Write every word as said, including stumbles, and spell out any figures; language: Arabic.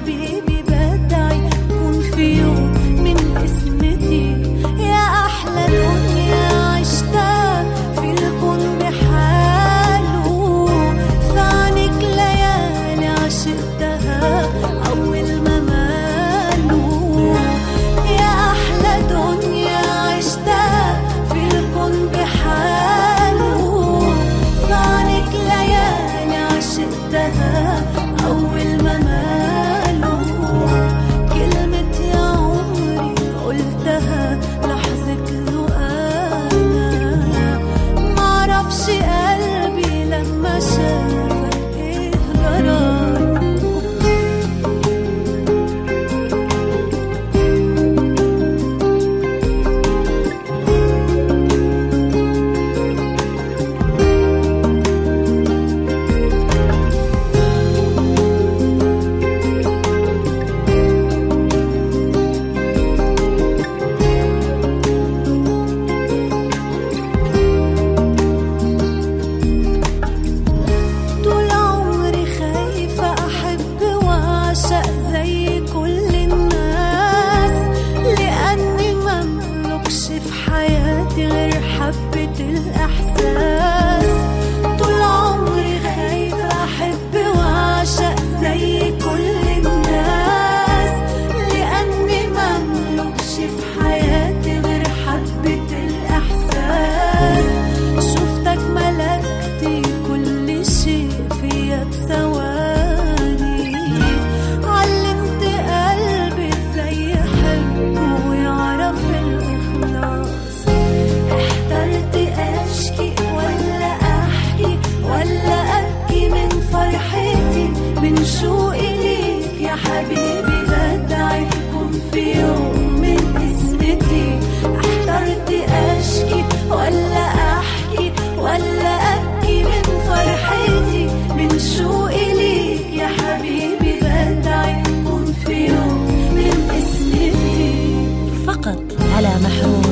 حبيبي بدعي كون في يوم من اسمتي. يا أحلى دنيا عشتها في الكون بحاله، في عنك ليالي عشقتها أول ما ماله. يا أحلى دنيا عشتها في الكون بحاله، في عنك ليالي عشقتها أول ما ماله. كلمة يا عمري قلتها لحظة له أنا، معرفش قلبي لما شافك إيه جراله. طول عمري خايفة أحب وأعشق زي كل الناس، لأني مملكش في حياتي غير حبة الإحساس. طول عمري خايفة أحب وأعشق زي كل الناس، لأني مملكش في حياتي غير حبة الإحساس. شفتك ملكتي كل شيء فيا بثواني، علمت قلبي ازاي يحب ويعرف الإخلاص. احترت أشكي ولا أحكي ولا أبكي من فرحتي، من شوقي ليك يا حبيبي بدعي كون في يوم من اسمتي. احترت أشكي ولا أحكي ولا أبكي من فرحتي، من شوقي ليك يا حبيبي بدعي كون في يوم من اسمتي. فقط على محروم.